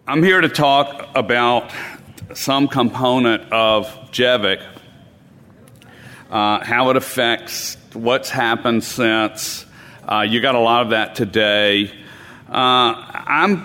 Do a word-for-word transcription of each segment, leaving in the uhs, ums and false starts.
I'm here to talk about some component of J E V I C, uh, how it affects what's happened since. Uh, you got a lot of that today. Uh, I'm,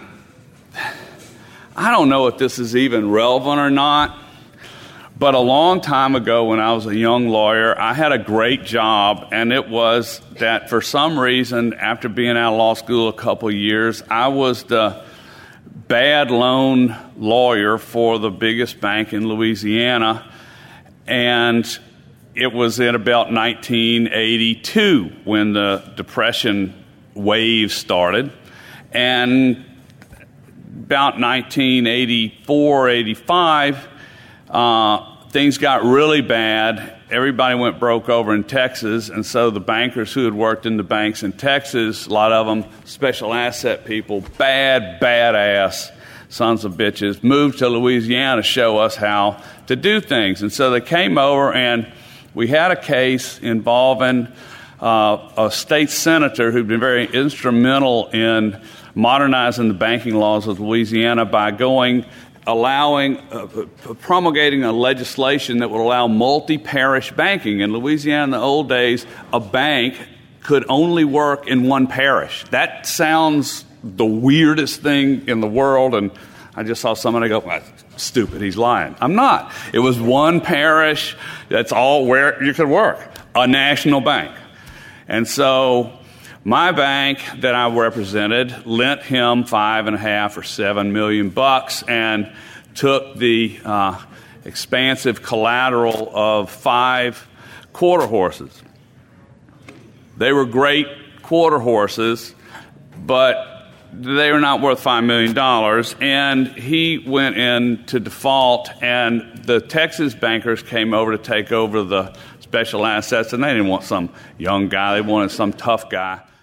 I don't know if this is even relevant or not, but a long time ago when I was a young lawyer, I had a great job, and it was that for some reason, after being out of law school a couple of years, I was the bad loan lawyer for the biggest bank in Louisiana, and it was in about nineteen eighty-two when the Depression wave started, and about nineteen eighty-four, eighty-five, uh, things got really bad. Everybody went broke over in Texas, and so the bankers who had worked in the banks in Texas, a lot of them special asset people, bad, badass sons of bitches, moved to Louisiana to show us how to do things. And so they came over, and we had a case involving uh, a state senator who'd been very instrumental in modernizing the banking laws of Louisiana by going, allowing, uh, promulgating a legislation that would allow multi-parish banking. In Louisiana in the old days, a bank could only work in one parish. That sounds the weirdest thing in the world, and I just saw somebody go, well, stupid, he's lying. I'm not. It was one parish. That's all where you could work, a national bank. And so my bank that I represented lent him five and a half or seven million bucks and took the uh, expansive collateral of five quarter horses. They were great quarter horses, but they were not worth five million dollars, and he went into default, and the Texas bankers came over to take over the special assets, and they didn't want some young guy. They wanted some tough guy.